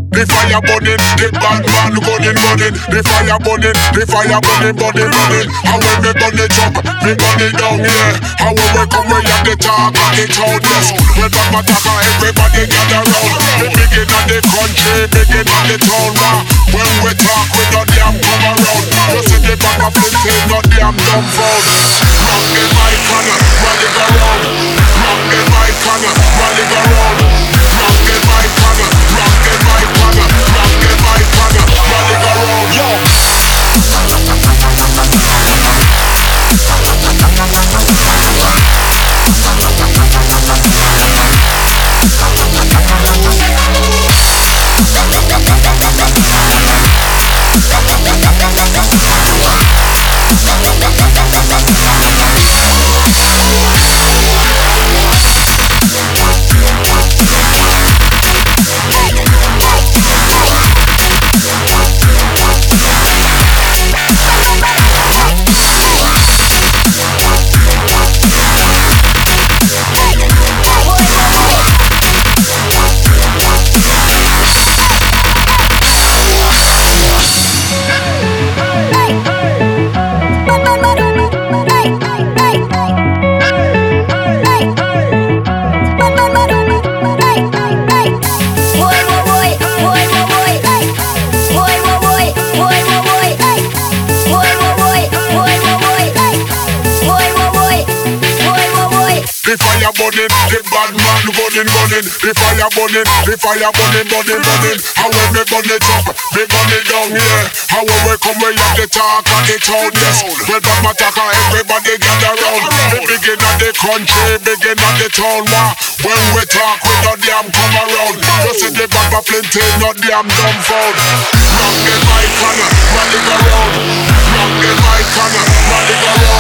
The fire burning, the bad man gunning. The fire burning, the fire burning. And when me gun it up, me gun it down, yeah. And when we come, we have the talk and the town, yes. When back my talk and everybody gather round. The begin of the country, begin of the town, wow. When we talk, we no damn come around. You see the back of the no damn dumb phone. Rock the mic and rally go round. Rock the mic and rally go round. Rock the mic and rock the mic and rock the mic and rally go round. Yo. The fire burning, the bad man gunning. The fire burning, the fire burning. And when me gun it up, me gun it down, yeah. And when we come, we have the talk and the town, yes. When back my talk and everybody gather round. The begin of the country, begin of the town, wow. When we talk, we no damn come around. You see the back of plenty, no damn dumb phone. Rock the mic and rally go round. Rock the mic and rally go round.